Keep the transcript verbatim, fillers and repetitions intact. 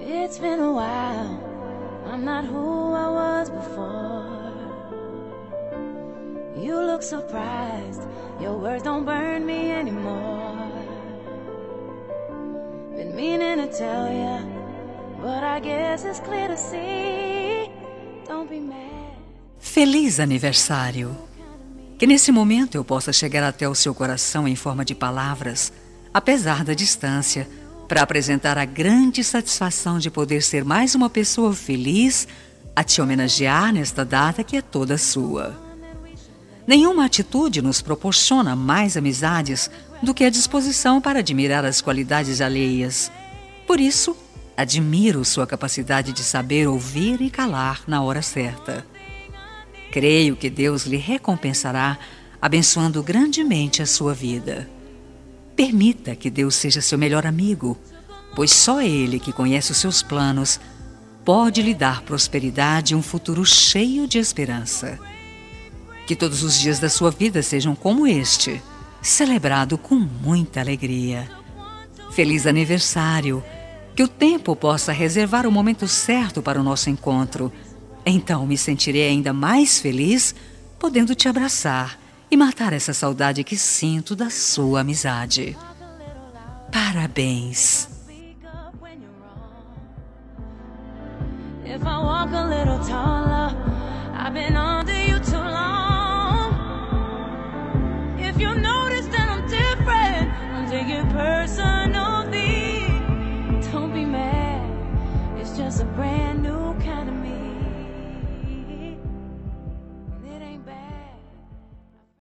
It's been a while. I'm not who I was before. You look surprised. Your words don't burn me anymore. Been meaning to tell ya, but I guess it's clear to see. Don't be mad. Feliz aniversário! Que nesse momento eu possa chegar até o seu coração em forma de palavras, apesar da distância, para apresentar a grande satisfação de poder ser mais uma pessoa feliz a te homenagear nesta data que é toda sua. Nenhuma atitude nos proporciona mais amizades do que a disposição para admirar as qualidades alheias. Por isso, admiro sua capacidade de saber ouvir e calar na hora certa. Creio que Deus lhe recompensará, abençoando grandemente a sua vida. Permita que Deus seja seu melhor amigo, pois só Ele, que conhece os seus planos, pode lhe dar prosperidade e um futuro cheio de esperança. Que todos os dias da sua vida sejam como este, celebrado com muita alegria. Feliz aniversário! Que o tempo possa reservar o momento certo para o nosso encontro. Então me sentirei ainda mais feliz, podendo te abraçar e matar essa saudade que sinto da sua amizade. Parabéns! If I walk a little taller, I've been under you too long. If you notice that I'm different, don't take it personally. Don't be mad, it's just a brand new